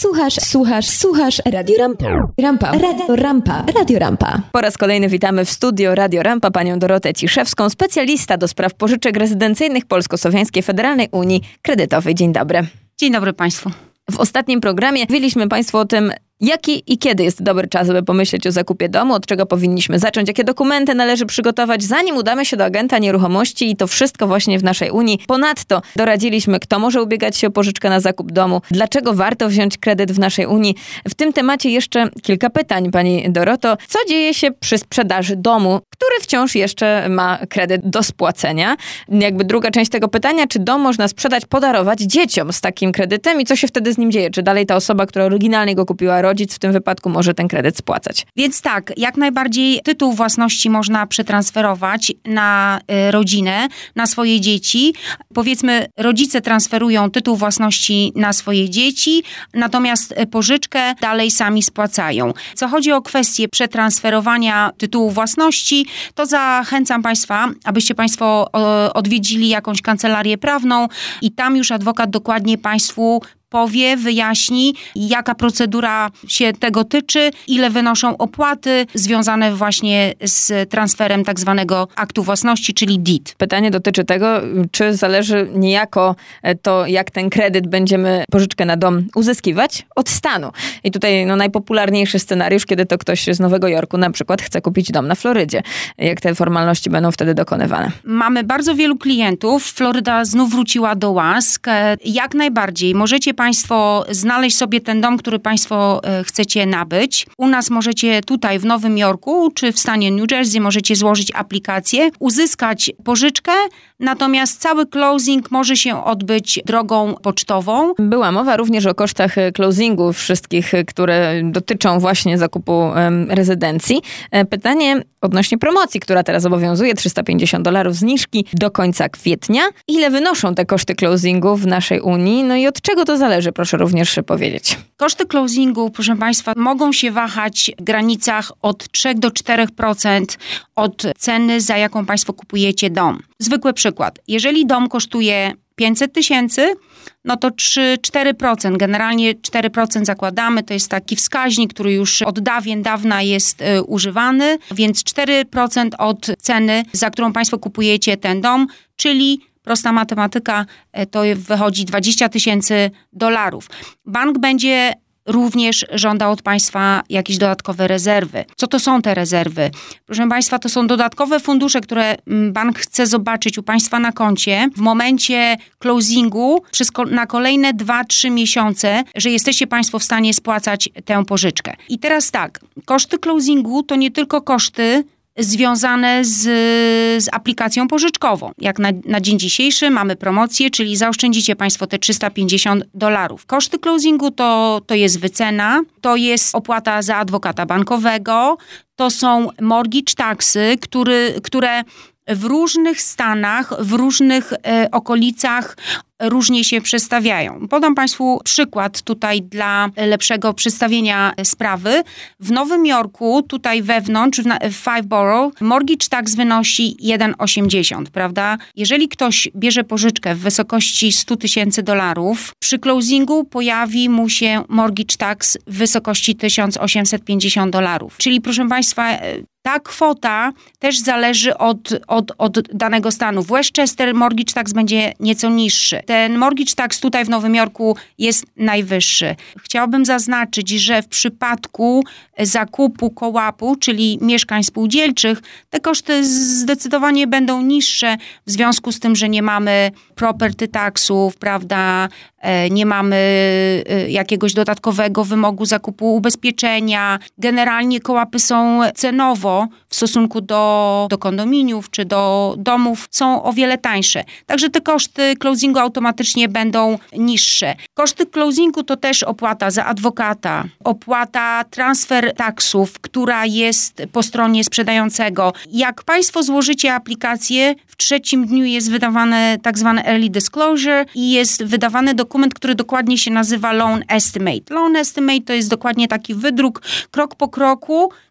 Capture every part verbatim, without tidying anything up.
Słuchasz, słuchasz, słuchasz Radio Rampa. Rampa, Radio Rampa, Radio Rampa. Po raz kolejny witamy w studio Radio Rampa panią Dorotę Ciszewską, specjalista do spraw pożyczek rezydencyjnych Polsko-Słowiańskiej Federalnej Unii Kredytowej. Dzień dobry. Dzień dobry Państwu. W ostatnim programie mówiliśmy Państwu o tym, jaki i kiedy jest dobry czas, żeby pomyśleć o zakupie domu, od czego powinniśmy zacząć, jakie dokumenty należy przygotować, zanim udamy się do agenta nieruchomości i to wszystko właśnie w naszej Unii. Ponadto doradziliśmy, kto może ubiegać się o pożyczkę na zakup domu, dlaczego warto wziąć kredyt w naszej Unii. W tym temacie jeszcze kilka pytań, pani Doroto. Co dzieje się przy sprzedaży domu, który wciąż jeszcze ma kredyt do spłacenia? Jakby druga część tego pytania, czy dom można sprzedać, podarować dzieciom z takim kredytem i co się wtedy z nim dzieje? Czy dalej ta osoba, która oryginalnie go kupiła, rodzic w tym wypadku może ten kredyt spłacać? Więc tak, jak najbardziej tytuł własności można przetransferować na y, rodzinę, na swoje dzieci. Powiedzmy, rodzice transferują tytuł własności na swoje dzieci, natomiast pożyczkę dalej sami spłacają. Co chodzi o kwestię przetransferowania tytułu własności, to zachęcam Państwa, abyście Państwo o, odwiedzili jakąś kancelarię prawną i tam już adwokat dokładnie Państwu powie, wyjaśni, jaka procedura się tego tyczy, ile wynoszą opłaty związane właśnie z transferem tak zwanego aktu własności, czyli deed. Pytanie dotyczy tego, czy zależy niejako to, jak ten kredyt będziemy, pożyczkę na dom uzyskiwać od stanu. I tutaj no, najpopularniejszy scenariusz, kiedy to ktoś z Nowego Jorku na przykład chce kupić dom na Florydzie. Jak te formalności będą wtedy dokonywane? Mamy bardzo wielu klientów. Floryda znów wróciła do łask. Jak najbardziej możecie Państwo znaleźć sobie ten dom, który Państwo chcecie nabyć. U nas możecie tutaj w Nowym Jorku czy w stanie New Jersey możecie złożyć aplikację, uzyskać pożyczkę, natomiast cały closing może się odbyć drogą pocztową. Była mowa również o kosztach closingu wszystkich, które dotyczą właśnie zakupu um, rezydencji. Pytanie odnośnie promocji, która teraz obowiązuje, trzysta pięćdziesiąt dolarów zniżki do końca kwietnia. Ile wynoszą te koszty closingu w naszej Unii? No i od czego to zależy? Proszę również powiedzieć. Koszty closingu, proszę Państwa, mogą się wahać w granicach od trzy do czterech procent od ceny, za jaką Państwo kupujecie dom. Zwykły przykład. Jeżeli dom kosztuje pięćset tysięcy, no to trzy do czterech procent, generalnie cztery procent zakładamy, to jest taki wskaźnik, który już od dawien dawna jest y, używany, więc cztery procent od ceny, za którą Państwo kupujecie ten dom, czyli prosta matematyka, to wychodzi dwadzieścia tysięcy dolarów. Bank będzie również żądał od Państwa jakieś dodatkowe rezerwy. Co to są te rezerwy? Proszę Państwa, to są dodatkowe fundusze, które bank chce zobaczyć u Państwa na koncie w momencie closingu przez, na kolejne dwa trzy miesiące, że jesteście Państwo w stanie spłacać tę pożyczkę. I teraz tak, koszty closingu to nie tylko koszty związane z, z aplikacją pożyczkową. Jak na, na dzień dzisiejszy mamy promocję, czyli zaoszczędzicie Państwo te trzysta pięćdziesiąt dolarów. Koszty closingu to, to jest wycena, to jest opłata za adwokata bankowego, to są mortgage taxy, który, które w różnych stanach, w różnych e, okolicach różnie się przedstawiają. Podam Państwu przykład tutaj dla lepszego przedstawienia sprawy. W Nowym Jorku, tutaj wewnątrz, w Five Borough, mortgage tax wynosi jeden przecinek osiemdziesiąt, prawda? Jeżeli ktoś bierze pożyczkę w wysokości sto tysięcy dolarów, przy closingu pojawi mu się mortgage tax w wysokości tysiąc osiemset pięćdziesiąt dolarów. Czyli proszę Państwa, ta kwota też zależy od, od, od danego stanu. W Westchester mortgage tax będzie nieco niższy. Ten mortgage tax tutaj w Nowym Jorku jest najwyższy. Chciałabym zaznaczyć, że w przypadku zakupu kołapu, czyli mieszkań spółdzielczych, te koszty zdecydowanie będą niższe w związku z tym, że nie mamy property taxów, prawda, nie mamy jakiegoś dodatkowego wymogu zakupu ubezpieczenia. Generalnie kołapy są cenowo w stosunku do, do kondominiów czy do domów są o wiele tańsze. Także te koszty closingu automatycznie będą niższe. Koszty closingu to też opłata za adwokata, opłata transfer taksów, która jest po stronie sprzedającego. Jak Państwo złożycie aplikację, w trzecim dniu jest wydawane tak zwane early disclosure i jest wydawany dokument, który dokładnie się nazywa loan estimate. Loan estimate to jest dokładnie taki wydruk krok po kroku,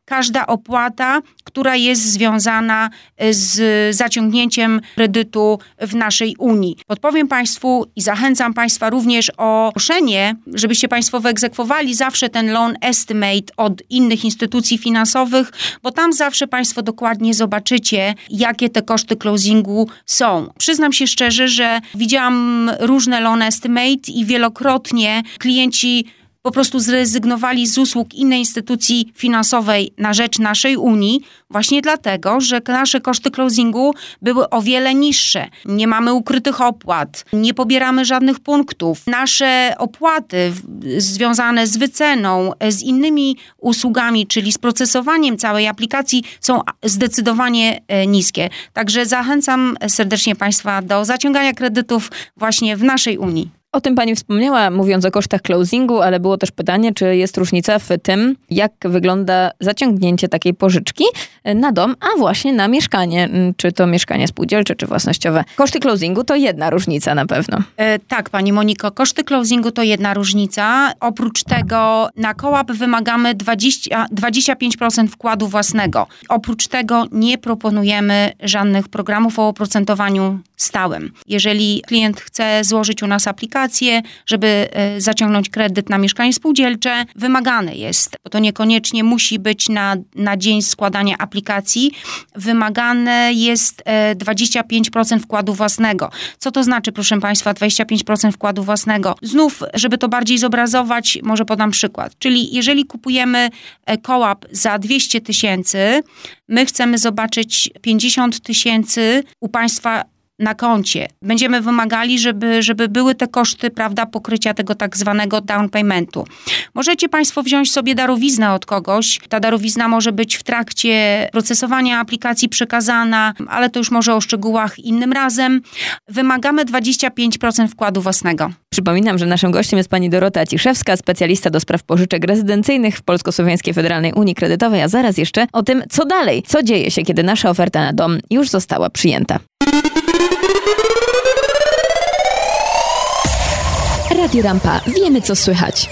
każda opłata, która jest związana z zaciągnięciem kredytu w naszej Unii. Podpowiem Państwu i zachęcam Państwa również o proszenie, żebyście Państwo wyegzekwowali zawsze ten loan estimate od innych instytucji finansowych, bo tam zawsze Państwo dokładnie zobaczycie, jakie te koszty closingu są. Przyznam się szczerze, że widziałam różne loan estimate i wielokrotnie klienci po prostu zrezygnowali z usług innej instytucji finansowej na rzecz naszej Unii, właśnie dlatego, że nasze koszty closingu były o wiele niższe. Nie mamy ukrytych opłat, nie pobieramy żadnych punktów. Nasze opłaty w, związane z wyceną, z innymi usługami, czyli z procesowaniem całej aplikacji są zdecydowanie e, niskie. Także zachęcam serdecznie Państwa do zaciągania kredytów właśnie w naszej Unii. O tym Pani wspomniała, mówiąc o kosztach closingu, ale było też pytanie, czy jest różnica w tym, jak wygląda zaciągnięcie takiej pożyczki na dom, a właśnie na mieszkanie. Czy to mieszkanie spółdzielcze, czy własnościowe. Koszty closingu to jedna różnica na pewno. E, tak, Pani Moniko, koszty closingu to jedna różnica. Oprócz tego na kołap wymagamy dwadzieścia, dwadzieścia pięć procent wkładu własnego. Oprócz tego nie proponujemy żadnych programów o oprocentowaniu stałym. Jeżeli klient chce złożyć u nas aplikację, żeby zaciągnąć kredyt na mieszkanie spółdzielcze, wymagane jest, bo to niekoniecznie musi być na, na dzień składania aplikacji, wymagane jest dwadzieścia pięć procent wkładu własnego. Co to znaczy, proszę Państwa, dwadzieścia pięć procent wkładu własnego? Znów, żeby to bardziej zobrazować, może podam przykład. Czyli jeżeli kupujemy kołap za dwieście tysięcy, my chcemy zobaczyć pięćdziesiąt tysięcy u Państwa na koncie. Będziemy wymagali, żeby, żeby były te koszty, prawda, pokrycia tego tak zwanego down paymentu. Możecie Państwo wziąć sobie darowiznę od kogoś. Ta darowizna może być w trakcie procesowania aplikacji przekazana, ale to już może o szczegółach innym razem. Wymagamy dwadzieścia pięć procent wkładu własnego. Przypominam, że naszym gościem jest pani Dorota Ciszewska, specjalista do spraw pożyczek rezydencyjnych w Polsko-Słowiańskiej Federalnej Unii Kredytowej, a zaraz jeszcze o tym, co dalej, co dzieje się, kiedy nasza oferta na dom już została przyjęta. Radio Rampa. Wiemy, co słychać.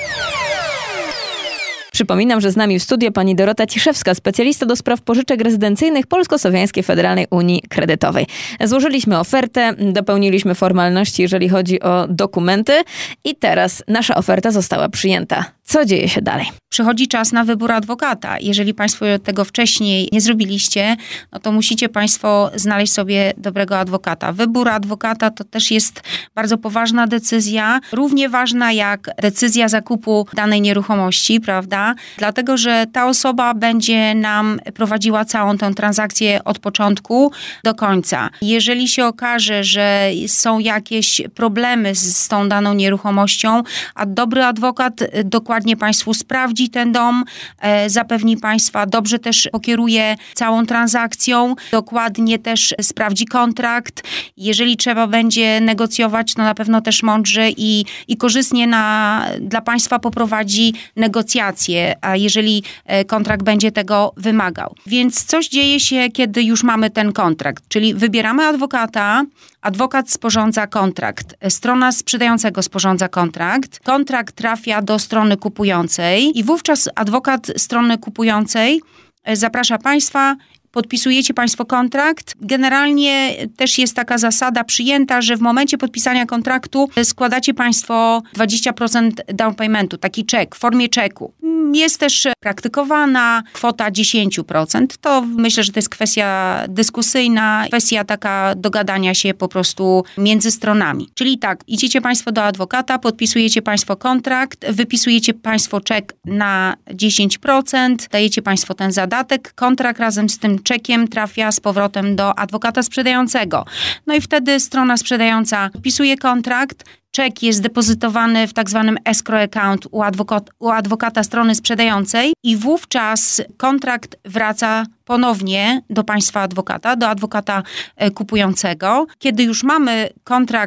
Przypominam, że z nami w studio pani Dorota Ciszewska, specjalista do spraw pożyczek rezydencyjnych Polsko-Słowiańskiej Federalnej Unii Kredytowej. Złożyliśmy ofertę, dopełniliśmy formalności, jeżeli chodzi o dokumenty i teraz nasza oferta została przyjęta. Co dzieje się dalej? Przychodzi czas na wybór adwokata. Jeżeli Państwo tego wcześniej nie zrobiliście, no to musicie Państwo znaleźć sobie dobrego adwokata. Wybór adwokata to też jest bardzo poważna decyzja, równie ważna jak decyzja zakupu danej nieruchomości, prawda? Dlatego, że ta osoba będzie nam prowadziła całą tę transakcję od początku do końca. Jeżeli się okaże, że są jakieś problemy z, z tą daną nieruchomością, a dobry adwokat dokładnie Państwu sprawdzi ten dom, e, zapewni Państwa, dobrze też pokieruje całą transakcją, dokładnie też sprawdzi kontrakt. Jeżeli trzeba będzie negocjować, to na pewno też mądrze i, i korzystnie na, dla Państwa poprowadzi negocjacje, a jeżeli kontrakt będzie tego wymagał. Więc coś dzieje się, kiedy już mamy ten kontrakt, czyli wybieramy adwokata, adwokat sporządza kontrakt, strona sprzedającego sporządza kontrakt, kontrakt trafia do strony kupującej i wówczas adwokat strony kupującej zaprasza Państwa, podpisujecie Państwo kontrakt. Generalnie też jest taka zasada przyjęta, że w momencie podpisania kontraktu składacie Państwo dwadzieścia procent down paymentu, taki czek w formie czeku. Jest też praktykowana kwota dziesięć procent. To myślę, że to jest kwestia dyskusyjna, kwestia taka dogadania się po prostu między stronami. Czyli tak, idziecie Państwo do adwokata, podpisujecie Państwo kontrakt, wypisujecie Państwo czek na dziesięć procent, dajecie Państwo ten zadatek, kontrakt razem z tym czekiem trafia z powrotem do adwokata sprzedającego. No i wtedy strona sprzedająca podpisuje kontrakt, czek jest depozytowany w tak zwanym escrow account u, adwokat, u adwokata strony sprzedającej i wówczas kontrakt wraca ponownie do Państwa adwokata, do adwokata kupującego. Kiedy już mamy kontrakt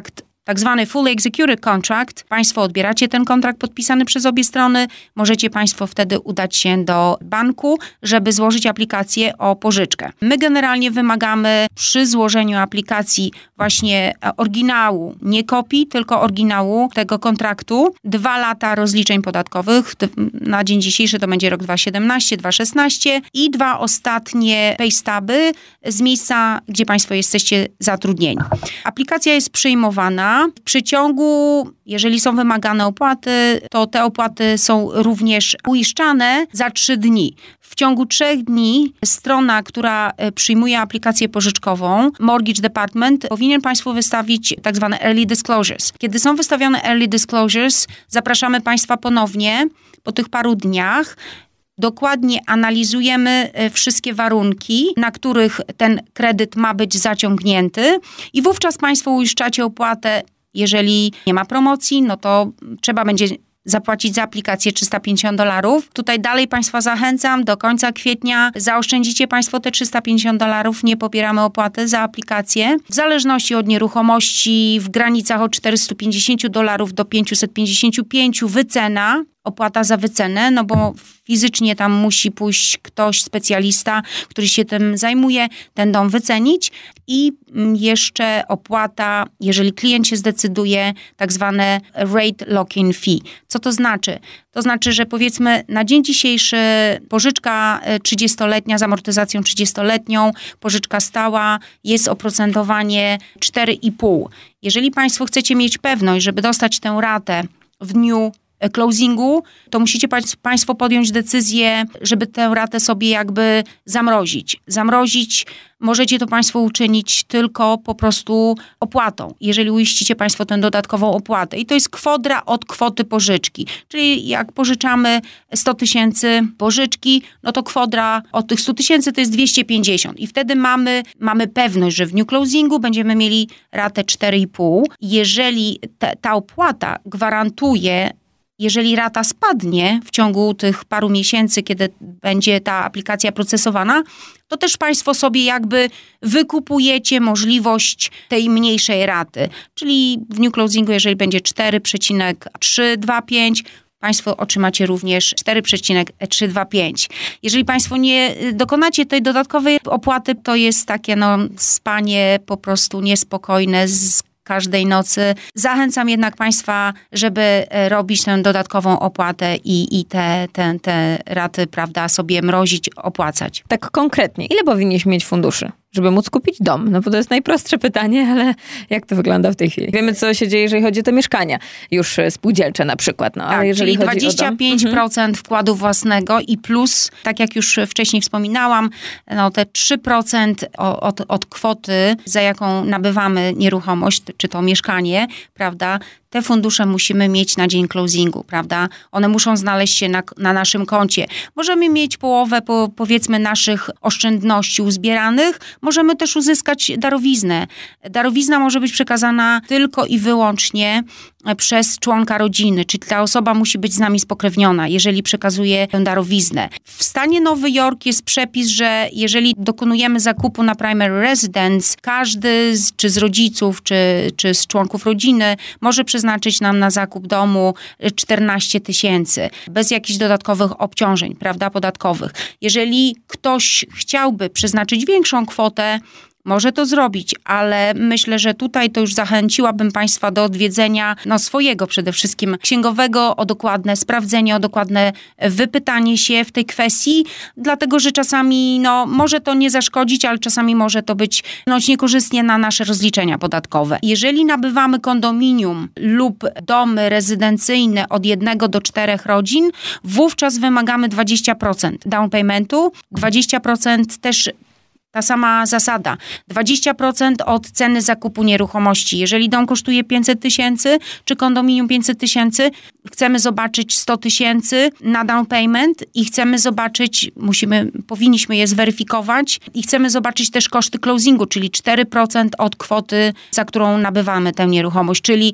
tak zwany fully executed contract. Państwo odbieracie ten kontrakt podpisany przez obie strony. Możecie Państwo wtedy udać się do banku, żeby złożyć aplikację o pożyczkę. My generalnie wymagamy przy złożeniu aplikacji właśnie oryginału, nie kopii, tylko oryginału tego kontraktu. Dwa lata rozliczeń podatkowych. Na dzień dzisiejszy to będzie rok dwa tysiące siedemnasty, dwa tysiące szesnasty i dwa ostatnie pay stubby z miejsca, gdzie Państwo jesteście zatrudnieni. Aplikacja jest przyjmowana. W przeciągu, jeżeli są wymagane opłaty, to te opłaty są również uiszczane za trzy dni. W ciągu trzech dni strona, która przyjmuje aplikację pożyczkową, Mortgage Department, powinien Państwu wystawić tak zwane early disclosures. Kiedy są wystawione early disclosures, zapraszamy Państwa ponownie po tych paru dniach. Dokładnie analizujemy wszystkie warunki, na których ten kredyt ma być zaciągnięty i wówczas Państwo uiszczacie opłatę. Jeżeli nie ma promocji, no to trzeba będzie zapłacić za aplikację trzysta pięćdziesiąt dolarów. Tutaj dalej Państwa zachęcam, do końca kwietnia zaoszczędzicie Państwo te trzysta pięćdziesiąt dolarów, nie pobieramy opłaty za aplikację. W zależności od nieruchomości w granicach od czterysta pięćdziesiąt dolarów do pięćset pięćdziesiąt pięć wycena, opłata za wycenę, no bo fizycznie tam musi pójść ktoś, specjalista, który się tym zajmuje, ten dom wycenić i jeszcze opłata, jeżeli klient się zdecyduje, tak zwane rate lock-in fee. Co to znaczy? To znaczy, że powiedzmy na dzień dzisiejszy pożyczka trzydziestoletnia z amortyzacją trzydziestoletnią, pożyczka stała, jest oprocentowanie cztery i pół. Jeżeli Państwo chcecie mieć pewność, żeby dostać tę ratę w dniu closingu, to musicie Państwo podjąć decyzję, żeby tę ratę sobie jakby zamrozić. Zamrozić możecie to Państwo uczynić tylko po prostu opłatą, jeżeli uiścicie Państwo tę dodatkową opłatę. I to jest kwadra od kwoty pożyczki. Czyli jak pożyczamy sto tysięcy pożyczki, no to kwadra od tych stu tysięcy to jest dwieście pięćdziesiąt. I wtedy mamy, mamy pewność, że w dniu closingu będziemy mieli ratę cztery i pół. Jeżeli te, ta opłata gwarantuje, jeżeli rata spadnie w ciągu tych paru miesięcy, kiedy będzie ta aplikacja procesowana, to też Państwo sobie jakby wykupujecie możliwość tej mniejszej raty. Czyli w dniu closingu, jeżeli będzie cztery przecinek trzysta dwadzieścia pięć, Państwo otrzymacie również cztery przecinek trzysta dwadzieścia pięć. Jeżeli Państwo nie dokonacie tej dodatkowej opłaty, to jest takie no spanie po prostu niespokojne z każdej nocy. Zachęcam jednak Państwa, żeby robić tę dodatkową opłatę i, i te, te, te raty, prawda, sobie mrozić, opłacać. Tak konkretnie, ile powinniśmy mieć funduszy, żeby móc kupić dom? No bo to jest najprostsze pytanie, ale jak to wygląda w tej chwili? Wiemy, co się dzieje, jeżeli chodzi o te mieszkania już spółdzielcze na przykład. No, tak, ale jeżeli czyli chodzi dwadzieścia pięć procent o dom? Wkładu własnego i plus, tak jak już wcześniej wspominałam, no te trzy procent od, od kwoty, za jaką nabywamy nieruchomość, czy to mieszkanie, prawda, te fundusze musimy mieć na dzień closingu, prawda? One muszą znaleźć się na, na naszym koncie. Możemy mieć połowę, po, powiedzmy, naszych oszczędności uzbieranych. Możemy też uzyskać darowiznę. Darowizna może być przekazana tylko i wyłącznie przez członka rodziny, czyli ta osoba musi być z nami spokrewniona, jeżeli przekazuje tę darowiznę. W stanie Nowy Jork jest przepis, że jeżeli dokonujemy zakupu na primary residence, każdy z, czy z rodziców, czy, czy z członków rodziny może przeznaczyć nam na zakup domu czternaście tysięcy, bez jakichś dodatkowych obciążeń, prawda, podatkowych. Jeżeli ktoś chciałby przeznaczyć większą kwotę, może to zrobić, ale myślę, że tutaj to już zachęciłabym Państwa do odwiedzenia no, swojego przede wszystkim księgowego o dokładne sprawdzenie, o dokładne wypytanie się w tej kwestii, dlatego że czasami no, może to nie zaszkodzić, ale czasami może to być no, niekorzystnie na nasze rozliczenia podatkowe. Jeżeli nabywamy kondominium lub domy rezydencyjne od jednego do czterech rodzin, wówczas wymagamy dwadzieścia procent down paymentu, dwadzieścia procent też ta sama zasada. dwadzieścia procent od ceny zakupu nieruchomości. Jeżeli dom kosztuje pięćset tysięcy, czy kondominium pięćset tysięcy, chcemy zobaczyć sto tysięcy na down payment i chcemy zobaczyć, musimy, powinniśmy je zweryfikować i chcemy zobaczyć też koszty closingu, czyli cztery procent od kwoty, za którą nabywamy tę nieruchomość, czyli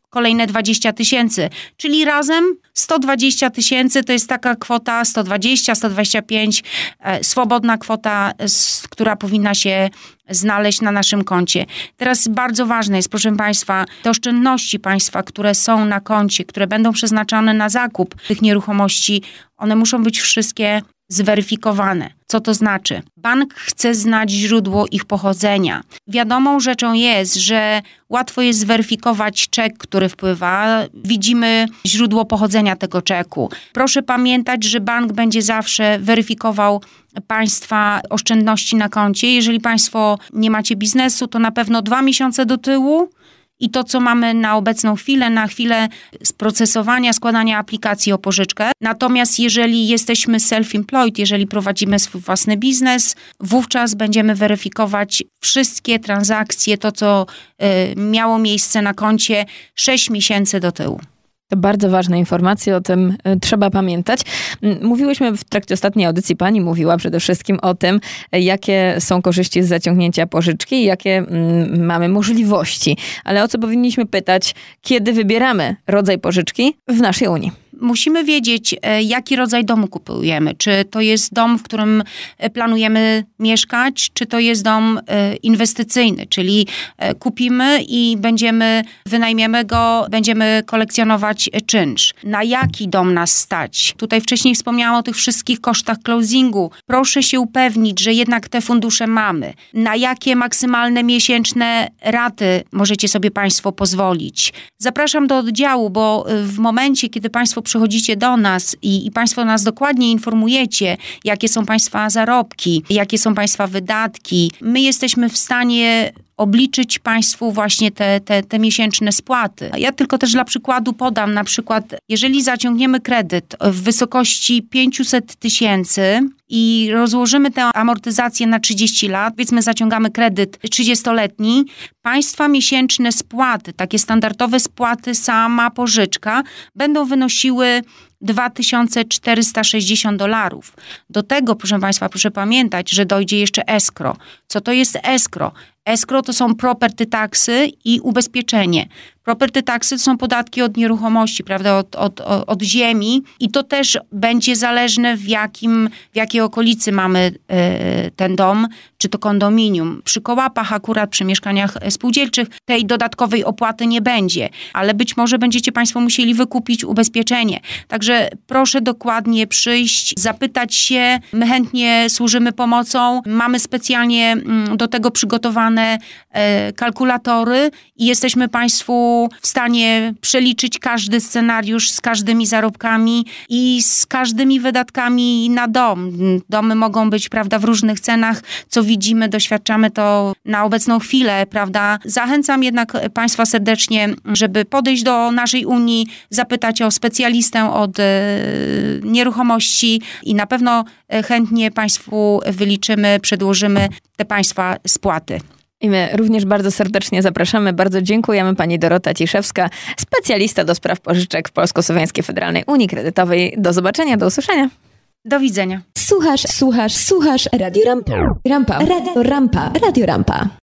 kolejne dwadzieścia tysięcy, czyli razem sto dwadzieścia tysięcy to jest taka kwota sto dwadzieścia, sto dwadzieścia pięć, e, swobodna kwota, s, która powinna się znaleźć na naszym koncie. Teraz bardzo ważne jest, proszę Państwa, te oszczędności Państwa, które są na koncie, które będą przeznaczane na zakup tych nieruchomości, one muszą być wszystkie zweryfikowane. Co to znaczy? Bank chce znać źródło ich pochodzenia. Wiadomą rzeczą jest, że łatwo jest zweryfikować czek, który wpływa. Widzimy źródło pochodzenia tego czeku. Proszę pamiętać, że bank będzie zawsze weryfikował Państwa oszczędności na koncie. Jeżeli Państwo nie macie biznesu, to na pewno dwa miesiące do tyłu. I to, co mamy na obecną chwilę, na chwilę sprocesowania, składania aplikacji o pożyczkę. Natomiast jeżeli jesteśmy self-employed, jeżeli prowadzimy swój własny biznes, wówczas będziemy weryfikować wszystkie transakcje, to co y, miało miejsce na koncie sześć miesięcy do tyłu. To bardzo ważne informacje, o tym trzeba pamiętać. Mówiłyśmy w trakcie ostatniej audycji, pani mówiła przede wszystkim o tym, jakie są korzyści z zaciągnięcia pożyczki i jakie mamy możliwości. Ale o co powinniśmy pytać, kiedy wybieramy rodzaj pożyczki w naszej Unii? Musimy wiedzieć, jaki rodzaj domu kupujemy. Czy to jest dom, w którym planujemy mieszkać, czy to jest dom inwestycyjny, czyli kupimy i będziemy, wynajmiemy go, będziemy kolekcjonować czynsz. Na jaki dom nas stać? Tutaj wcześniej wspomniałam o tych wszystkich kosztach closingu. Proszę się upewnić, że jednak te fundusze mamy. Na jakie maksymalne miesięczne raty możecie sobie Państwo pozwolić? Zapraszam do oddziału, bo w momencie, kiedy Państwo przychodzicie do nas i, i Państwo nas dokładnie informujecie, jakie są Państwa zarobki, jakie są Państwa wydatki, my jesteśmy w stanie obliczyć Państwu właśnie te, te, te miesięczne spłaty. Ja tylko też dla przykładu podam, na przykład, jeżeli zaciągniemy kredyt w wysokości pięćset tysięcy i rozłożymy tę amortyzację na trzydzieści lat, powiedzmy zaciągamy kredyt trzydziestoletni, Państwa miesięczne spłaty, takie standardowe spłaty, sama pożyczka, będą wynosiły dwa tysiące czterysta sześćdziesiąt dolarów. Do tego, proszę Państwa, proszę pamiętać, że dojdzie jeszcze escrow. Co to jest escrow? Escrow to są property taxy i ubezpieczenie. Property taxy to są podatki od nieruchomości, prawda, od, od, od ziemi i to też będzie zależne w jakim, w jakiej okolicy mamy y, ten dom, czy to kondominium. Przy kołapach akurat, przy mieszkaniach spółdzielczych tej dodatkowej opłaty nie będzie, ale być może będziecie Państwo musieli wykupić ubezpieczenie. Także proszę dokładnie przyjść, zapytać się, my chętnie służymy pomocą, mamy specjalnie do tego przygotowane y, kalkulatory i jesteśmy Państwu w stanie przeliczyć każdy scenariusz z każdymi zarobkami i z każdymi wydatkami na dom. Domy mogą być, prawda, w różnych cenach, co widzimy, doświadczamy to na obecną chwilę, prawda. Zachęcam jednak Państwa serdecznie, żeby podejść do naszej Unii, zapytać o specjalistę od e, nieruchomości i na pewno chętnie Państwu wyliczymy, przedłożymy te Państwa spłaty. I my również bardzo serdecznie zapraszamy. Bardzo dziękujemy pani Dorota Ciszewska, specjalista do spraw pożyczek w Polsko-Słowiańskiej Federalnej Unii Kredytowej. Do zobaczenia, do usłyszenia. Do widzenia. Słuchasz, słuchasz, słuchasz Radio Rampa. Rampa, Radio Rampa, Radio Rampa.